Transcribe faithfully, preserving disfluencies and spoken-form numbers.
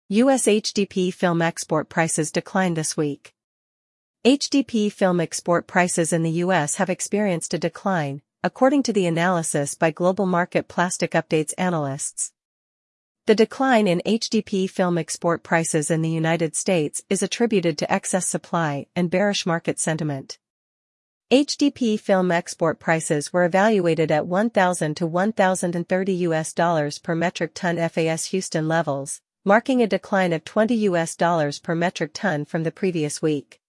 U S H D P film export prices declined this week. H D P film export prices in the U S have experienced a decline, according to the analysis by Global Market Plastic Updates analysts. The decline in H D P film export prices in the United States is attributed to excess supply and bearish market sentiment. H D P film export prices were evaluated at one thousand to one thousand thirty U S dollars per metric ton F A S Houston levels, marking a decline of twenty U S dollars per metric ton from the previous week.